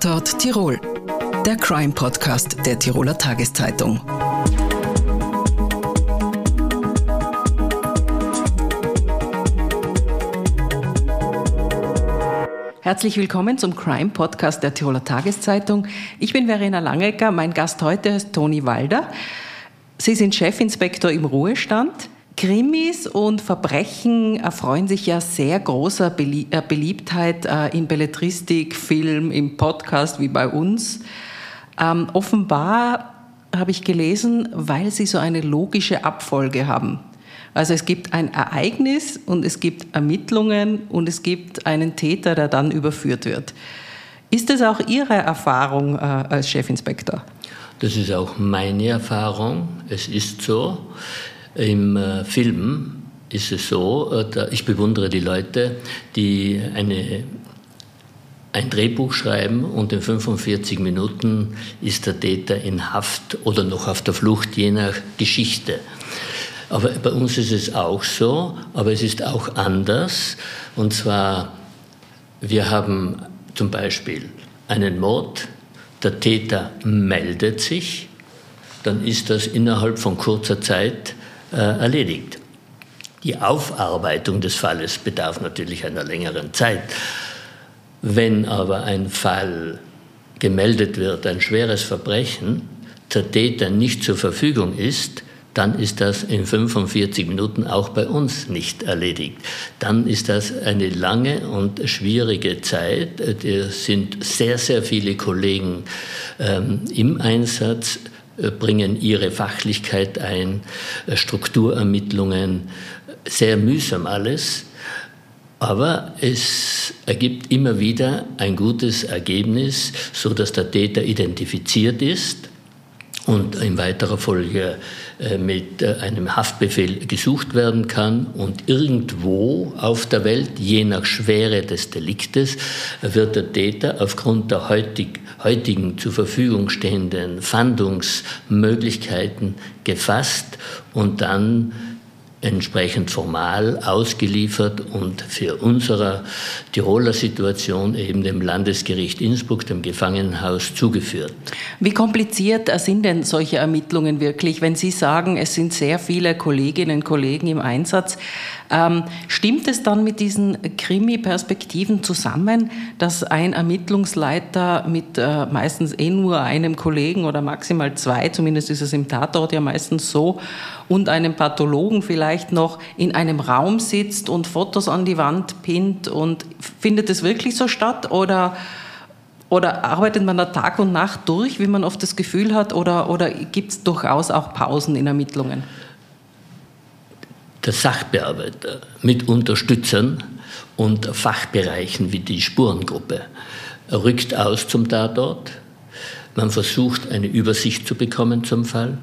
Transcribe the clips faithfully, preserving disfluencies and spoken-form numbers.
Tatort Tirol, der Crime-Podcast der Tiroler Tageszeitung. Herzlich willkommen zum Crime-Podcast der Tiroler Tageszeitung. Ich bin Verena Langecker, mein Gast heute ist Toni Walder. Sie sind Chefinspektor im Ruhestand. Krimis und Verbrechen erfreuen sich ja sehr großer Beliebtheit in Belletristik, Film, im Podcast wie bei uns. Ähm, offenbar habe ich gelesen, weil sie so eine logische Abfolge haben. Also es gibt ein Ereignis und es gibt Ermittlungen und es gibt einen Täter, der dann überführt wird. Ist das auch Ihre Erfahrung äh, als Chefinspektor? Das ist auch meine Erfahrung. Es ist so. Im äh, Film ist es so, äh, da, ich bewundere die Leute, die eine, ein Drehbuch schreiben und in fünfundvierzig Minuten ist der Täter in Haft oder noch auf der Flucht, je nach Geschichte. Aber bei uns ist es auch so, aber es ist auch anders. Und zwar, wir haben zum Beispiel einen Mord, der Täter meldet sich, dann ist das innerhalb von kurzer Zeit äh, erledigt. Die Aufarbeitung des Falles bedarf natürlich einer längeren Zeit. Wenn aber ein Fall gemeldet wird, ein schweres Verbrechen, der Täter nicht zur Verfügung ist, dann ist das in fünfundvierzig Minuten auch bei uns nicht erledigt. Dann ist das eine lange und schwierige Zeit. Es sind sehr, sehr viele Kollegen ähm, im Einsatz, äh, bringen ihre Fachlichkeit ein, äh, Strukturermittlungen, sehr mühsam alles. Aber es ergibt immer wieder ein gutes Ergebnis, sodass der Täter identifiziert ist und in weiterer Folge mit einem Haftbefehl gesucht werden kann. Und irgendwo auf der Welt, je nach Schwere des Deliktes, wird der Täter aufgrund der heutig, heutigen zur Verfügung stehenden Fahndungsmöglichkeiten gefasst und dann entsprechend formal ausgeliefert und für unsere Tiroler Situation eben dem Landesgericht Innsbruck, dem Gefangenenhaus, zugeführt. Wie kompliziert sind denn solche Ermittlungen wirklich, wenn Sie sagen, es sind sehr viele Kolleginnen und Kollegen im Einsatz? Ähm, stimmt es dann mit diesen Krimi-Perspektiven zusammen, dass ein Ermittlungsleiter mit äh, meistens eh nur einem Kollegen oder maximal zwei, zumindest ist es im Tatort ja meistens so, und einem Pathologen vielleicht noch in einem Raum sitzt und Fotos an die Wand pinnt? Und findet es wirklich so statt oder, oder arbeitet man da Tag und Nacht durch, wie man oft das Gefühl hat, oder, oder gibt es durchaus auch Pausen in Ermittlungen? Der Sachbearbeiter mit Unterstützern und Fachbereichen wie die Spurengruppe rückt aus zum Tatort. Man versucht, eine Übersicht zu bekommen zum Fall.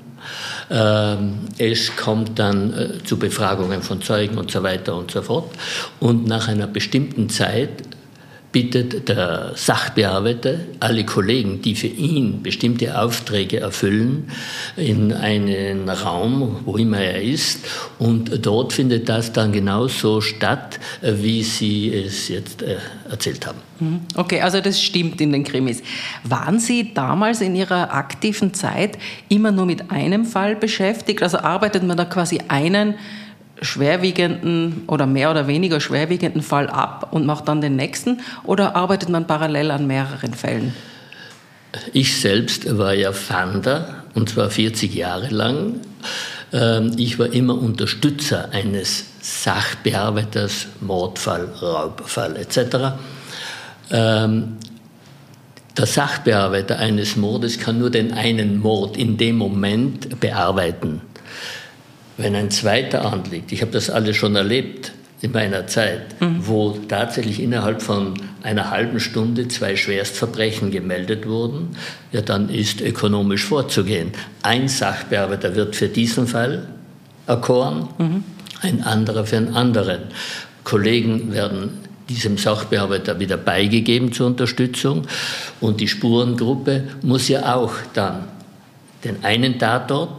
Es kommt dann zu Befragungen von Zeugen und so weiter und so fort. Und nach einer bestimmten Zeit bittet der Sachbearbeiter alle Kollegen, die für ihn bestimmte Aufträge erfüllen, in einen Raum, wo immer er ist. Und dort findet das dann genauso statt, wie Sie es jetzt erzählt haben. Okay, also das stimmt in den Krimis. Waren Sie damals in Ihrer aktiven Zeit immer nur mit einem Fall beschäftigt? Also arbeitet man da quasi einen schwerwiegenden oder mehr oder weniger schwerwiegenden Fall ab und macht dann den nächsten, oder arbeitet man parallel an mehreren Fällen? Ich selbst war ja Fahnder, und zwar vierzig Jahre lang. Ich war immer Unterstützer eines Sachbearbeiters, Mordfall, Raubfall et cetera. Der Sachbearbeiter eines Mordes kann nur den einen Mord in dem Moment bearbeiten. Wenn ein zweiter anliegt, ich habe das alles schon erlebt in meiner Zeit, mhm. wo tatsächlich innerhalb von einer halben Stunde zwei Schwerstverbrechen gemeldet wurden, ja, dann ist ökonomisch vorzugehen. Ein Sachbearbeiter wird für diesen Fall erkoren, mhm. ein anderer für einen anderen. Kollegen werden diesem Sachbearbeiter wieder beigegeben zur Unterstützung, und die Spurengruppe muss ja auch dann den einen Tatort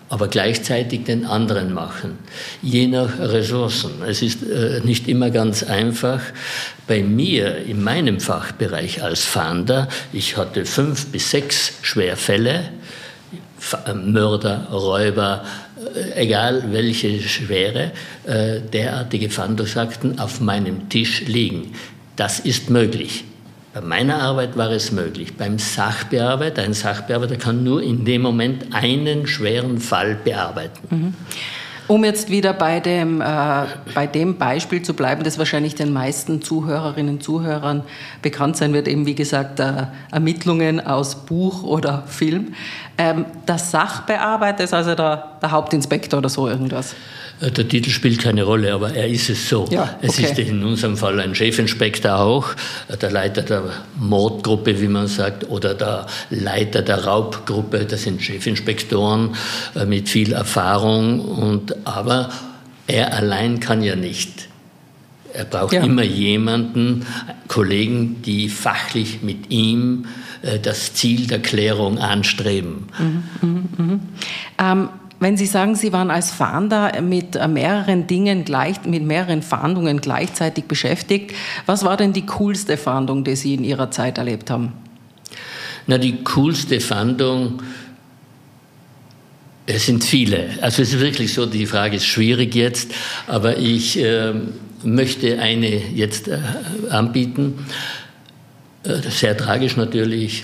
aber gleichzeitig den anderen machen, je nach Ressourcen. Es ist äh, nicht immer ganz einfach. Bei mir, in meinem Fachbereich als Fahnder, ich hatte fünf bis sechs Schwerfälle, Mörder, Räuber, äh, egal welche Schwere, äh, derartige Fahndungsakten auf meinem Tisch liegen. Das ist möglich. Bei meiner Arbeit war es möglich. Beim Sachbearbeiter, ein Sachbearbeiter kann nur in dem Moment einen schweren Fall bearbeiten. Mhm. Um jetzt wieder bei dem, äh, bei dem Beispiel zu bleiben, das wahrscheinlich den meisten Zuhörerinnen und Zuhörern bekannt sein wird, eben wie gesagt äh, Ermittlungen aus Buch oder Film. Ähm, der Sachbearbeiter ist also der, der Hauptinspektor oder so irgendwas? Der Titel spielt keine Rolle, aber er ist es so. Ja, okay. Es ist in unserem Fall ein Chefinspektor auch, der Leiter der Mordgruppe, wie man sagt, oder der Leiter der Raubgruppe. Das sind Chefinspektoren mit viel Erfahrung. Und, aber er allein kann ja nicht. Er braucht ja immer jemanden, Kollegen, die fachlich mit ihm das Ziel der Klärung anstreben. Mhm, mh, mh. Ähm, Wenn Sie sagen, Sie waren als Fahnder mit mehreren Dingen, gleich, mit mehreren Fahndungen gleichzeitig beschäftigt, was war denn die coolste Fahndung, die Sie in Ihrer Zeit erlebt haben? Na, die coolste Fahndung, es sind viele. Also es ist wirklich so, die Frage ist schwierig jetzt, aber ich äh, möchte eine jetzt äh, anbieten. Äh, sehr tragisch natürlich.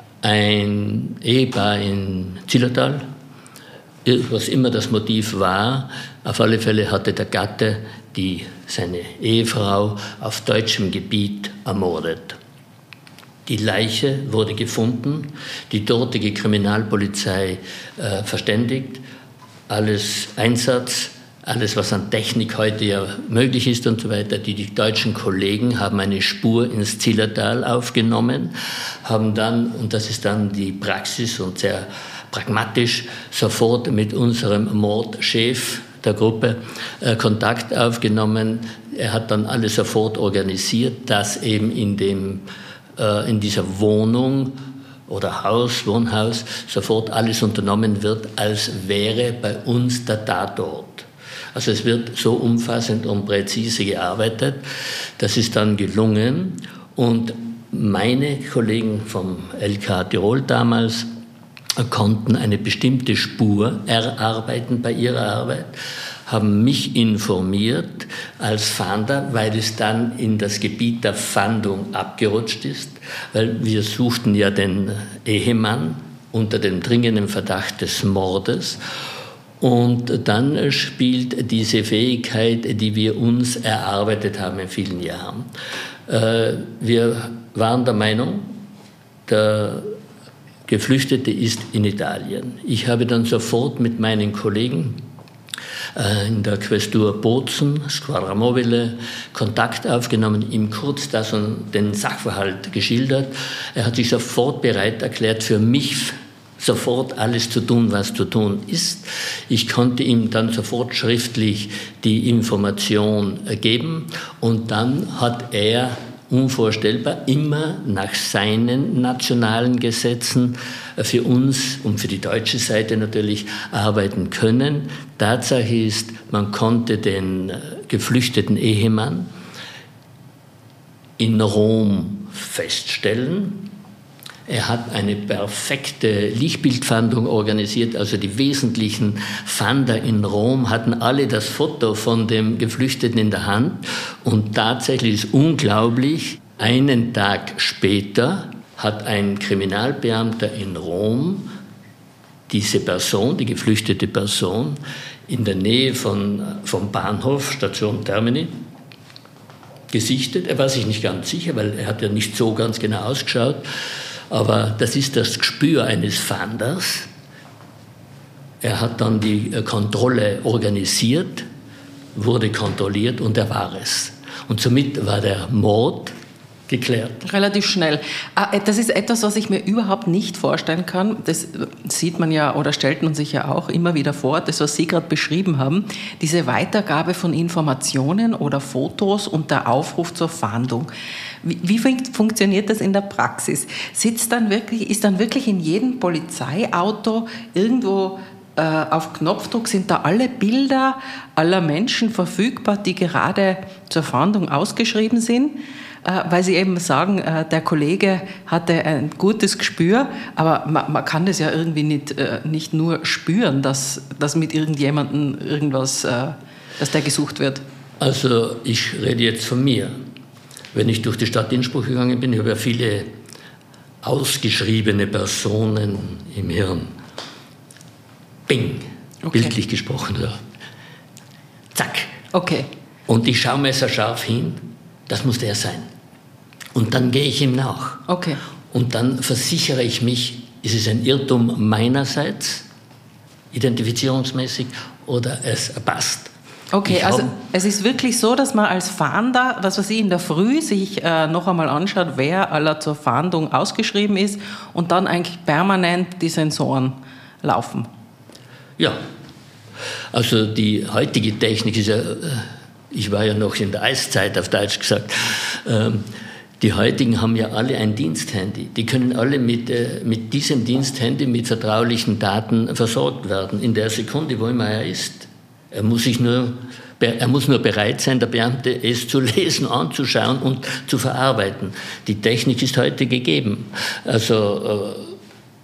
Ein Ehepaar in Zillertal, was immer das Motiv war, auf alle Fälle hatte der Gatte die, seine Ehefrau auf deutschem Gebiet ermordet. Die Leiche wurde gefunden, die dortige Kriminalpolizei äh, verständigt, alles Einsatz, alles was an Technik heute ja möglich ist und so weiter. Die, die deutschen Kollegen haben eine Spur ins Zillertal aufgenommen, haben dann, und das ist dann die Praxis und sehr pragmatisch, sofort mit unserem Mordchef der Gruppe äh, Kontakt aufgenommen. Er hat dann alles sofort organisiert, dass eben in, dem, äh, in dieser Wohnung oder Haus, Wohnhaus, sofort alles unternommen wird, als wäre bei uns der Tatort. Also es wird so umfassend und präzise gearbeitet. Das ist dann gelungen. Und meine Kollegen vom L K Tirol damals konnten eine bestimmte Spur erarbeiten bei ihrer Arbeit, haben mich informiert als Fahnder, weil es dann in das Gebiet der Fahndung abgerutscht ist, weil wir suchten ja den Ehemann unter dem dringenden Verdacht des Mordes. Und dann spielt diese Fähigkeit, die wir uns erarbeitet haben in vielen Jahren. Wir waren der Meinung, der Geflüchtete ist in Italien. Ich habe dann sofort mit meinen Kollegen äh, in der Questur Bozen, Squadra Mobile, Kontakt aufgenommen, ihm kurz das und den Sachverhalt geschildert. Er hat sich sofort bereit erklärt, für mich sofort alles zu tun, was zu tun ist. Ich konnte ihm dann sofort schriftlich die Information geben und dann hat er unvorstellbar, immer nach seinen nationalen Gesetzen für uns und für die deutsche Seite natürlich arbeiten können. Tatsache ist, man konnte den geflüchteten Ehemann in Rom feststellen. Er hat eine perfekte Lichtbildfahndung organisiert, also die wesentlichen Fahnder in Rom hatten alle das Foto von dem Geflüchteten in der Hand und tatsächlich ist unglaublich, einen Tag später hat ein Kriminalbeamter in Rom diese Person, die geflüchtete Person, in der Nähe von, vom Bahnhof, Station Termini, gesichtet. Er war sich nicht ganz sicher, weil er hat ja nicht so ganz genau ausgeschaut. Aber das ist das Gespür eines Fahnders. Er hat dann die Kontrolle organisiert, wurde kontrolliert und er war es. Und somit war der Mord geklärt. Relativ schnell. Das ist etwas, was ich mir überhaupt nicht vorstellen kann. Das sieht man ja oder stellt man sich ja auch immer wieder vor, das, was Sie gerade beschrieben haben, diese Weitergabe von Informationen oder Fotos und der Aufruf zur Fahndung. Wie, wie funktioniert das in der Praxis? Sitzt dann wirklich, ist dann wirklich in jedem Polizeiauto irgendwo äh, auf Knopfdruck sind da alle Bilder aller Menschen verfügbar, die gerade zur Fahndung ausgeschrieben sind, äh, weil Sie eben sagen, äh, der Kollege hatte ein gutes Gespür, aber man, man kann das ja irgendwie nicht, äh, nicht nur spüren, dass, dass mit irgendjemandem irgendwas, äh, dass der gesucht wird. Also ich rede jetzt von mir. Wenn ich durch die Stadt Innsbruck gegangen bin, ich habe ja viele ausgeschriebene Personen im Hirn. Bing, okay. Bildlich gesprochen. Ja. Zack. Okay. Und ich schaue messerscharf hin, das muss der sein. Und dann gehe ich ihm nach. Okay. Und dann versichere ich mich, ist es ein Irrtum meinerseits, identifizierungsmäßig, oder es passt. Okay, ich also es ist wirklich so, dass man als Fahnder, was weiß ich, in der Früh sich äh, noch einmal anschaut, wer aller zur Fahndung ausgeschrieben ist und dann eigentlich permanent die Sensoren laufen. Ja, also die heutige Technik ist ja, ich war ja noch in der Eiszeit auf Deutsch gesagt, ähm, die heutigen haben ja alle ein Diensthandy. Die können alle mit, äh, mit diesem Diensthandy mit vertraulichen Daten versorgt werden, in der Sekunde, wo immer er ist. Er muss, sich nur, er muss nur bereit sein, der Beamte, es zu lesen, anzuschauen und zu verarbeiten. Die Technik ist heute gegeben. Also, äh,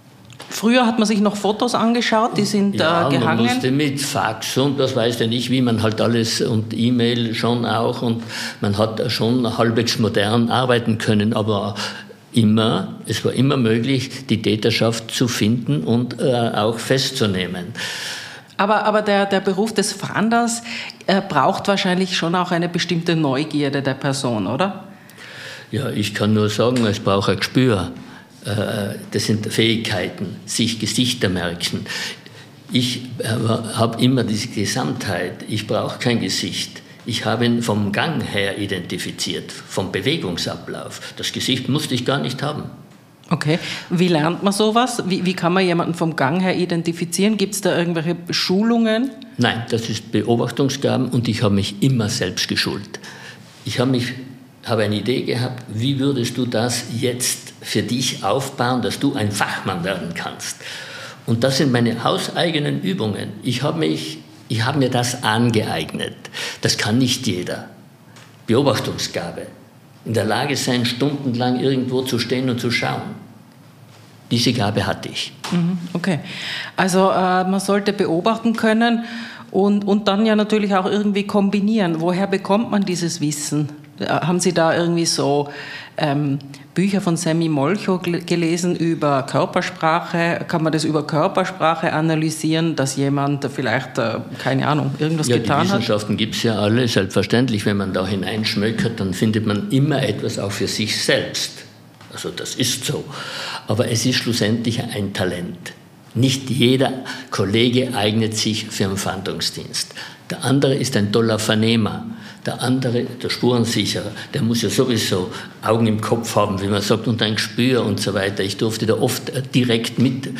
Früher hat man sich noch Fotos angeschaut, die sind ja, äh, gehangen. Man musste mit Fax und das weiß ja nicht, wie man halt alles und E-Mail schon auch und man hat schon halbwegs modern arbeiten können, aber immer, es war immer möglich, die Täterschaft zu finden und äh, auch festzunehmen. Aber, aber der, der Beruf des Fahnders äh, braucht wahrscheinlich schon auch eine bestimmte Neugierde der Person, oder? Ja, ich kann nur sagen, es braucht ein Gespür. Äh, das sind Fähigkeiten, sich Gesichter merken. Ich äh, habe immer diese Gesamtheit. Ich brauche kein Gesicht. Ich habe ihn vom Gang her identifiziert, vom Bewegungsablauf. Das Gesicht musste ich gar nicht haben. Okay. Wie lernt man sowas? Wie, wie kann man jemanden vom Gang her identifizieren? Gibt es da irgendwelche Schulungen? Nein, das ist Beobachtungsgaben und ich habe mich immer selbst geschult. Ich habe, mich, habe eine Idee gehabt, wie würdest du das jetzt für dich aufbauen, dass du ein Fachmann werden kannst. Und das sind meine hauseigenen Übungen. Ich habe, mich, ich habe mir das angeeignet. Das kann nicht jeder. Beobachtungsgabe. In der Lage sein, stundenlang irgendwo zu stehen und zu schauen. Diese Gabe hatte ich. Okay. Also äh, man sollte beobachten können und, und dann ja natürlich auch irgendwie kombinieren. Woher bekommt man dieses Wissen? Haben Sie da irgendwie so ähm, Bücher von Sammy Molcho gelesen über Körpersprache? Kann man das über Körpersprache analysieren, dass jemand vielleicht, äh, keine Ahnung, irgendwas ja, getan hat? Die Wissenschaften gibt es ja alle, selbstverständlich. Wenn man da hineinschmökert, dann findet man immer etwas auch für sich selbst. Also das ist so. Aber es ist schlussendlich ein Talent. Nicht jeder Kollege eignet sich für einen Fahndungsdienst. Der andere ist ein toller Vernehmer. Der andere, der Spurensicherer, der muss ja sowieso Augen im Kopf haben, wie man sagt, und ein Gespür und so weiter. Ich durfte da oft direkt mit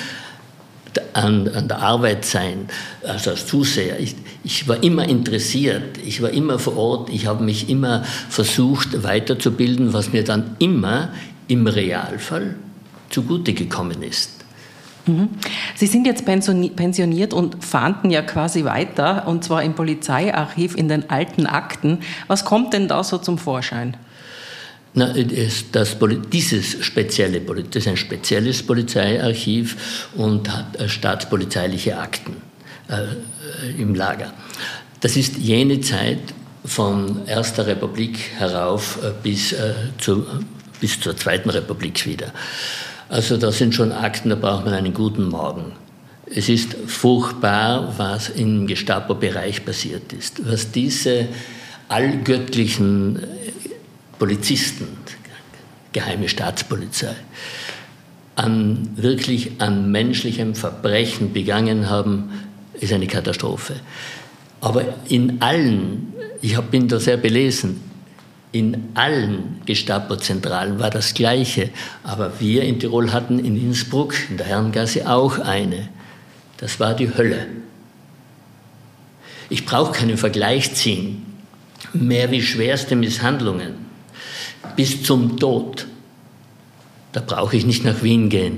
an, an der Arbeit sein, also als Zuseher. Ich, ich war immer interessiert, ich war immer vor Ort, ich habe mich immer versucht weiterzubilden, was mir dann immer im Realfall zugute gekommen ist. Sie sind jetzt pensioniert und fahnden ja quasi weiter, und zwar im Polizeiarchiv in den alten Akten. Was kommt denn da so zum Vorschein? Na, das, dieses spezielle, das ist ein spezielles Polizeiarchiv und hat staatspolizeiliche Akten äh, im Lager. Das ist jene Zeit von Erster Republik herauf bis, äh, zu, bis zur Zweiten Republik wieder. Also das sind schon Akten, da braucht man einen guten Morgen. Es ist furchtbar, was im Gestapo-Bereich passiert ist. Was diese allgöttlichen Polizisten, geheime Staatspolizei, an, wirklich an menschlichem Verbrechen begangen haben, ist eine Katastrophe. Aber in allen, ich bin da sehr belesen, in allen Gestapo-Zentralen war das Gleiche. Aber wir in Tirol hatten in Innsbruck, in der Herrengasse, auch eine. Das war die Hölle. Ich brauche keinen Vergleich ziehen. Mehr wie schwerste Misshandlungen. Bis zum Tod. Da brauche ich nicht nach Wien gehen.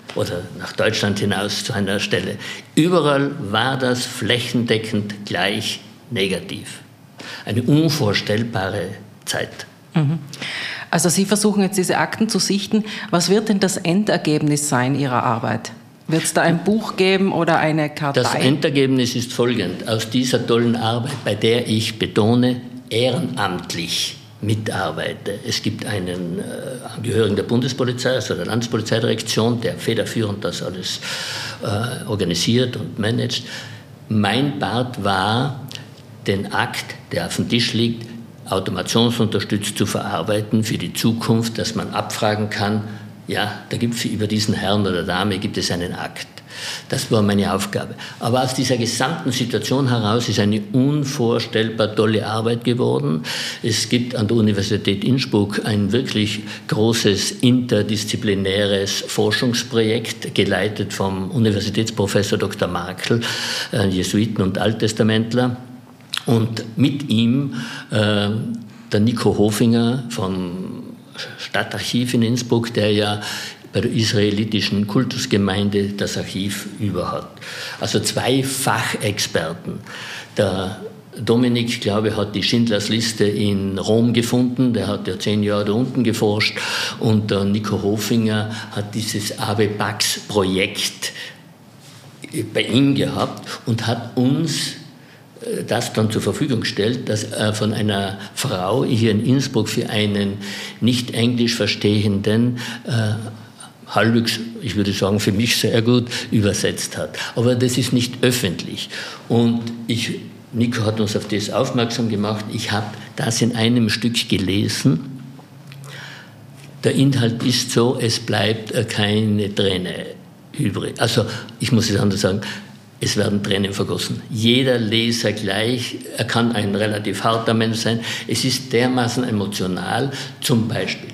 oder nach Deutschland hinaus zu einer Stelle. Überall war das flächendeckend gleich negativ. Eine unvorstellbare Zeit. Also Sie versuchen jetzt diese Akten zu sichten. Was wird denn das Endergebnis sein Ihrer Arbeit? Wird es da ein Buch geben oder eine Kartei? Das Endergebnis ist folgend. Aus dieser tollen Arbeit, bei der ich betone, ehrenamtlich mitarbeite. Es gibt einen äh, Angehörigen der Bundespolizei, also der Landespolizeidirektion, der federführend das alles äh, organisiert und managt. Mein Part war, den Akt, der auf dem Tisch liegt, automationsunterstützt zu verarbeiten für die Zukunft, dass man abfragen kann, ja, da gibt es über diesen Herrn oder Dame gibt es einen Akt. Das war meine Aufgabe. Aber aus dieser gesamten Situation heraus ist eine unvorstellbar tolle Arbeit geworden. Es gibt an der Universität Innsbruck ein wirklich großes interdisziplinäres Forschungsprojekt, geleitet vom Universitätsprofessor Doktor Markl, äh, Jesuiten und Alttestamentler. Und mit ihm äh, der Nico Hofinger vom Stadtarchiv in Innsbruck, der ja bei der israelitischen Kultusgemeinde das Archiv über hat. Also zwei Fachexperten. Der Dominik, glaube ich, hat die Schindlers Liste in Rom gefunden, der hat ja zehn Jahre da unten geforscht, und der Nico Hofinger hat dieses Ave Pax-Projekt bei ihm gehabt und hat uns das dann zur Verfügung gestellt, dass er von einer Frau hier in Innsbruck für einen nicht englisch verstehenden äh, halbwegs, ich würde sagen, für mich sehr gut übersetzt hat. Aber das ist nicht öffentlich. Und ich, Nico hat uns auf das aufmerksam gemacht. Ich habe das in einem Stück gelesen. Der Inhalt ist so, es bleibt keine Träne übrig. Also, ich muss es anders sagen, es werden Tränen vergossen. Jeder Leser gleich, er kann ein relativ harter Mensch sein. Es ist dermaßen emotional. Zum Beispiel,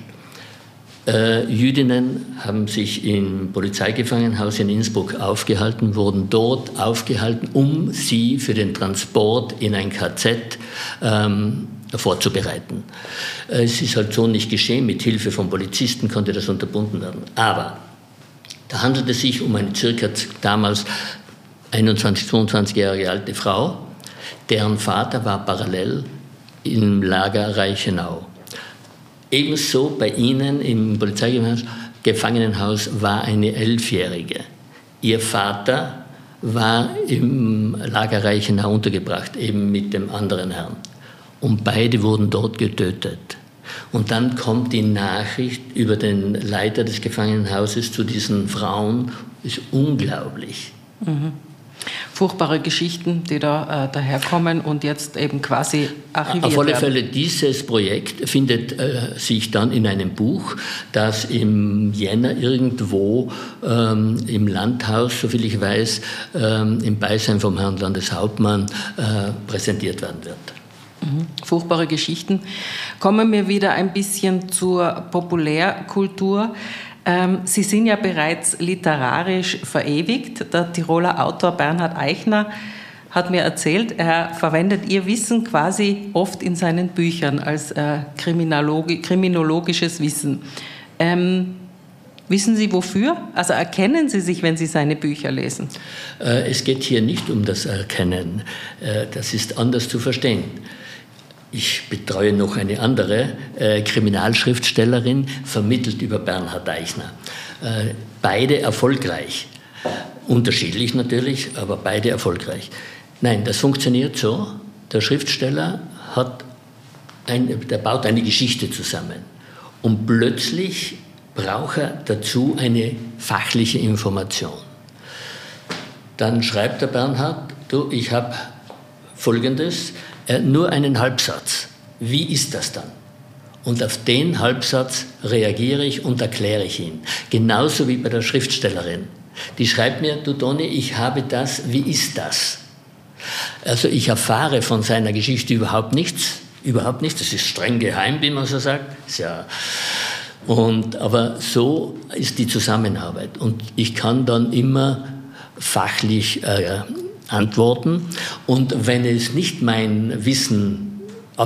äh, Jüdinnen haben sich im Polizeigefangenenhaus in Innsbruck aufgehalten, wurden dort aufgehalten, um sie für den Transport in ein K Z ähm, vorzubereiten. Es ist halt so nicht geschehen. Mit Hilfe von Polizisten konnte das unterbunden werden. Aber da handelt es sich um eine circa damals einundzwanzig, zweiundzwanzigjährige alte Frau, deren Vater war parallel im Lager Reichenau. Ebenso bei ihnen im Polizeigefangenenhaus war eine Elfjährige. Ihr Vater war im Lager Reichenau untergebracht, eben mit dem anderen Herrn. Und beide wurden dort getötet. Und dann kommt die Nachricht über den Leiter des Gefangenenhauses zu diesen Frauen, ist unglaublich. Mhm. Furchtbare Geschichten, die da äh, daherkommen und jetzt eben quasi archiviert werden. Auf alle Fälle, dieses Projekt findet äh, sich dann in einem Buch, das im Jänner irgendwo ähm, im Landhaus, soviel ich weiß, ähm, im Beisein vom Herrn Landeshauptmann äh, präsentiert werden wird. Mhm. Furchtbare Geschichten. Kommen wir wieder ein bisschen zur Populärkultur. Sie sind ja bereits literarisch verewigt. Der Tiroler Autor Bernhard Eichner hat mir erzählt, er verwendet Ihr Wissen quasi oft in seinen Büchern als äh, Kriminologi- kriminologisches Wissen. Ähm, wissen Sie wofür? Also erkennen Sie sich, wenn Sie seine Bücher lesen? Äh, es geht hier nicht um das Erkennen. Äh, das ist anders zu verstehen. Ich betreue noch eine andere äh, Kriminalschriftstellerin, vermittelt über Bernhard Eichner. Äh, beide erfolgreich. Unterschiedlich natürlich, aber beide erfolgreich. Nein, das funktioniert so. Der Schriftsteller hat ein, der baut eine Geschichte zusammen. Und plötzlich braucht er dazu eine fachliche Information. Dann schreibt der Bernhard, du, ich habe Folgendes, Äh, nur einen Halbsatz. Wie ist das dann? Und auf den Halbsatz reagiere ich und erkläre ich ihn. Genauso wie bei der Schriftstellerin. Die schreibt mir, du Toni, ich habe das, wie ist das? Also ich erfahre von seiner Geschichte überhaupt nichts. Überhaupt nichts. Das ist streng geheim, wie man so sagt. Ist ja und, aber so ist die Zusammenarbeit. Und ich kann dann immer fachlich äh, antworten. Und wenn es nicht mein Wissen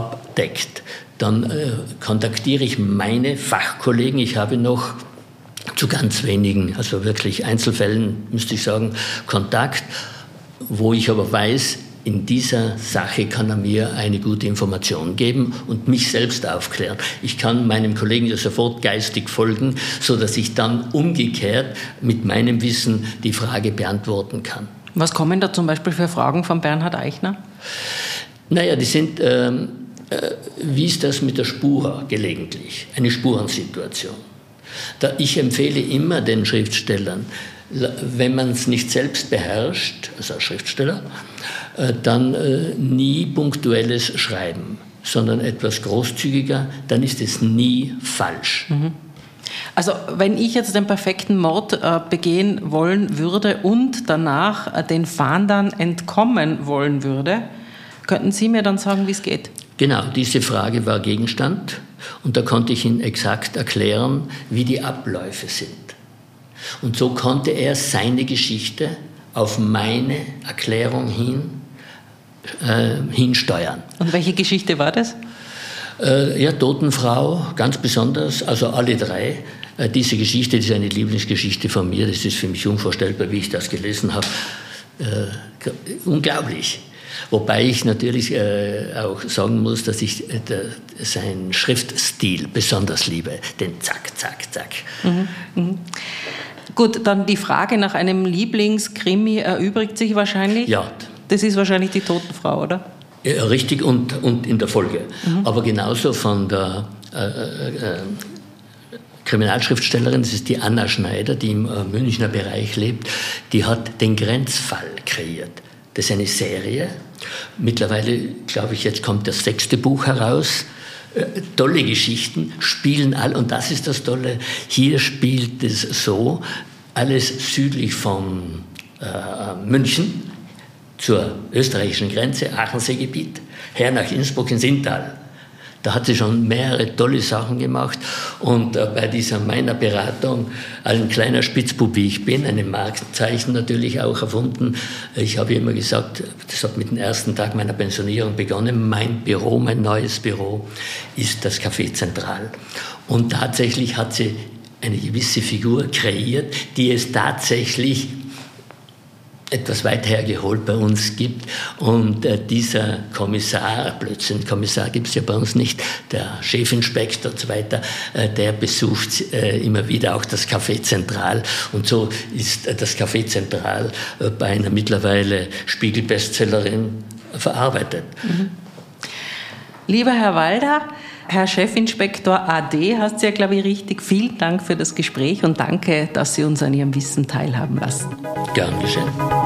abdeckt, dann äh, kontaktiere ich meine Fachkollegen. Ich habe noch zu ganz wenigen, also wirklich Einzelfällen, müsste ich sagen, Kontakt, wo ich aber weiß, in dieser Sache kann er mir eine gute Information geben und mich selbst aufklären. Ich kann meinem Kollegen ja sofort geistig folgen, sodass ich dann umgekehrt mit meinem Wissen die Frage beantworten kann. Was kommen da zum Beispiel für Fragen von Bernhard Eichner? Naja, die sind, ähm, äh, wie ist das mit der Spur gelegentlich? Eine Spurensituation. Da ich empfehle immer den Schriftstellern, wenn man es nicht selbst beherrscht, also als Schriftsteller, äh, dann äh, nie punktuelles Schreiben, sondern etwas großzügiger, dann ist es nie falsch. Mhm. Also wenn ich jetzt den perfekten Mord äh, begehen wollen würde und danach äh, den Fahndern entkommen wollen würde, könnten Sie mir dann sagen, wie es geht? Genau, diese Frage war Gegenstand und da konnte ich Ihnen exakt erklären, wie die Abläufe sind. Und so konnte er seine Geschichte auf meine Erklärung hin äh, hinsteuern. Und welche Geschichte war das? Äh, ja, Totenfrau, ganz besonders, also alle drei. Äh, diese Geschichte, das ist eine Lieblingsgeschichte von mir, das ist für mich unvorstellbar, wie ich das gelesen habe. Äh, unglaublich. Wobei ich natürlich äh, auch sagen muss, dass ich äh, der, seinen Schriftstil besonders liebe. Den Zack, Zack, Zack. Mhm, mh. Gut, dann die Frage nach einem Lieblingskrimi erübrigt sich wahrscheinlich. Ja. Das ist wahrscheinlich die Totenfrau, oder? Ja, richtig und, und in der Folge. Mhm. Aber genauso von der äh, äh, Kriminalschriftstellerin, das ist die Anna Schneider, die im äh, Münchner Bereich lebt, die hat den Grenzfall kreiert. Das ist eine Serie. Mittlerweile, glaube ich, jetzt kommt das sechste Buch heraus. Äh, tolle Geschichten, spielen all, und das ist das Tolle, hier spielt es so, alles südlich von äh, München zur österreichischen Grenze, Aachenseegebiet, her nach Innsbruck ins Inntal. Da hat sie schon mehrere tolle Sachen gemacht und äh, bei dieser meiner Beratung, ein kleiner Spitzbub wie ich bin, ein Markenzeichen natürlich auch erfunden. Ich habe immer gesagt, das hat mit dem ersten Tag meiner Pensionierung begonnen, mein Büro, mein neues Büro ist das Café Zentral. Und tatsächlich hat sie eine gewisse Figur kreiert, die es tatsächlich etwas weit hergeholt bei uns gibt. Und äh, dieser Kommissar, Blödsinn, Kommissar gibt es ja bei uns nicht, der Chefinspektor und so weiter, äh, der besucht äh, immer wieder auch das Café Zentral. Und so ist äh, das Café Zentral äh, bei einer mittlerweile Spiegel-Bestsellerin verarbeitet. Mhm. Lieber Herr Walder, Herr Chefinspektor A D, hast du ja, glaube ich, richtig. Vielen Dank für das Gespräch und danke, dass Sie uns an Ihrem Wissen teilhaben lassen. Gern geschehen.